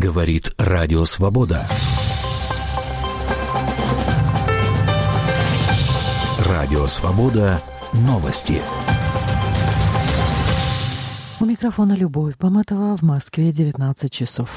Говорит Радио Свобода. Радио Свобода. Новости. У микрофона Любовь Баматова, в Москве 19 часов.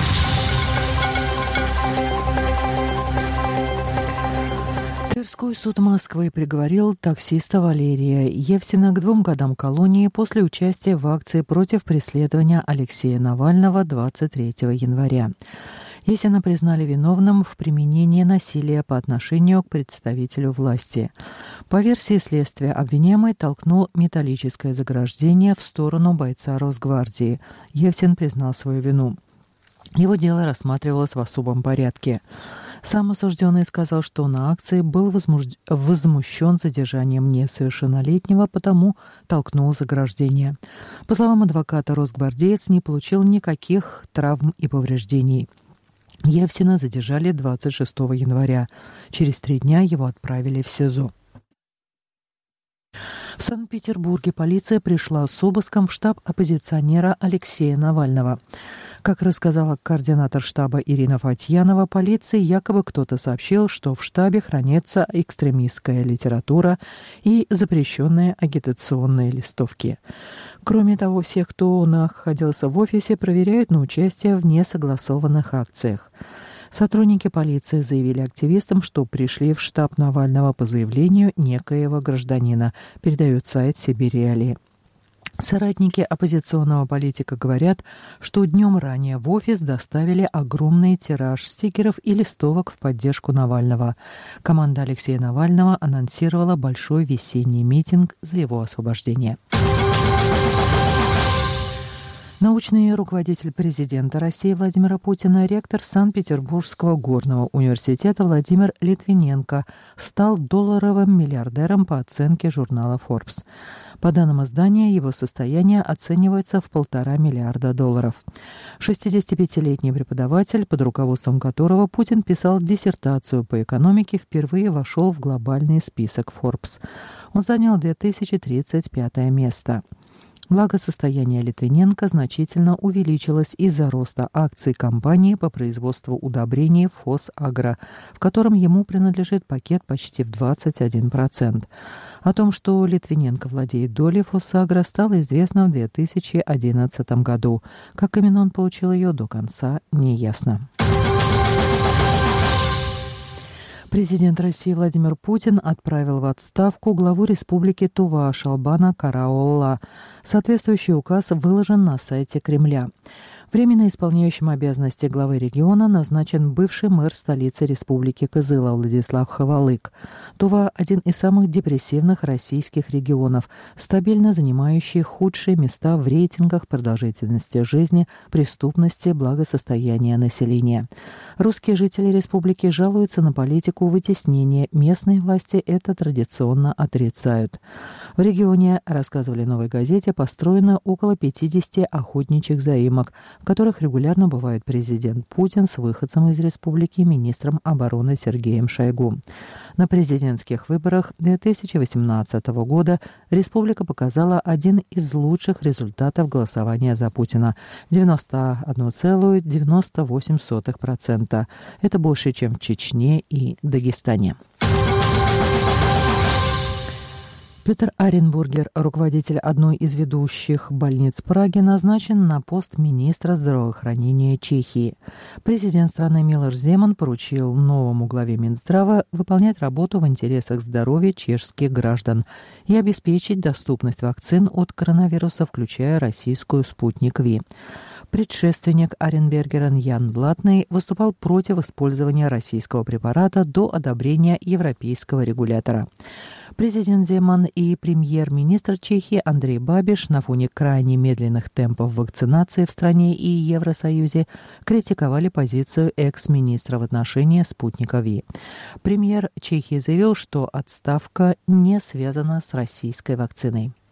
Тверской суд Москвы приговорил таксиста Валерия Евсина к 2 годам колонии после участия в акции против преследования Алексея Навального 23 января. Евсина признали виновным в применении насилия по отношению к представителю власти. По версии следствия, обвиняемый толкнул металлическое заграждение в сторону бойца Росгвардии. Евсин признал свою вину. Его дело рассматривалось в особом порядке. Сам осужденный сказал, что на акции был возмущен задержанием несовершеннолетнего, потому толкнул заграждение. По словам адвоката, росгвардеец не получил никаких травм и повреждений. Евсина задержали 26 января. Через 3 дня его отправили в СИЗО. В Санкт-Петербурге полиция пришла с обыском в штаб оппозиционера Алексея Навального. Как рассказала координатор штаба Ирина Фатьянова, полиции якобы кто-то сообщил, что в штабе хранится экстремистская литература и запрещенные агитационные листовки. Кроме того, всех, кто находился в офисе, проверяют на участие в несогласованных акциях. Сотрудники полиции заявили активистам, что пришли в штаб Навального по заявлению некоего гражданина, передает сайт «Сибирь-Реалии». Соратники оппозиционного политика говорят, что днем ранее в офис доставили огромный тираж стикеров и листовок в поддержку Навального. Команда Алексея Навального анонсировала большой весенний митинг за его освобождение. Научный руководитель президента России Владимира Путина, ректор Санкт-Петербургского горного университета Владимир Литвиненко стал долларовым миллиардером по оценке журнала Forbes. По данным издания, его состояние оценивается в $1,5 миллиарда. 65-летний преподаватель, под руководством которого Путин писал диссертацию по экономике, впервые вошел в глобальный список Forbes. Он занял 2035 место. Благосостояние Литвиненко значительно увеличилось из-за роста акций компании по производству удобрений «Фосагро», в котором ему принадлежит пакет почти в 21%. О том, что Литвиненко владеет долей «Фосагро», стало известно в 2011 году. Как именно он получил ее, до конца не ясно. Президент России Владимир Путин отправил в отставку главу республики Тува Шалбана Караолла. Соответствующий указ выложен на сайте Кремля. Временно исполняющим обязанности главы региона назначен бывший мэр столицы республики Кызыла Владислав Хавалык. Тува – один из самых депрессивных российских регионов, стабильно занимающий худшие места в рейтингах продолжительности жизни, преступности, благосостояния населения. Русские жители республики жалуются на политику вытеснения. Местные власти это традиционно отрицают. В регионе, рассказывали «Новой газете», построено около 50 охотничьих заимок, в которых регулярно бывает президент Путин с выходцем из республики, министром обороны Сергеем Шойгу. На президентских выборах 2018 года республика показала один из лучших результатов голосования за Путина – 91,98%. Это больше, чем в Чечне и Дагестане. Петр Аренбургер, руководитель одной из ведущих больниц Праги, назначен на пост министра здравоохранения Чехии. Президент страны Милош Земан поручил новому главе Минздрава выполнять работу в интересах здоровья чешских граждан и обеспечить доступность вакцин от коронавируса, включая российскую «Спутник Ви». Предшественник Аренбергера Ян Блатный выступал против использования российского препарата до одобрения европейского регулятора. Президент Земан и премьер-министр Чехии Андрей Бабиш на фоне крайне медленных темпов вакцинации в стране и Евросоюзе критиковали позицию экс-министра в отношении «Спутника Ви». Премьер Чехии заявил, что отставка не связана с российской вакциной.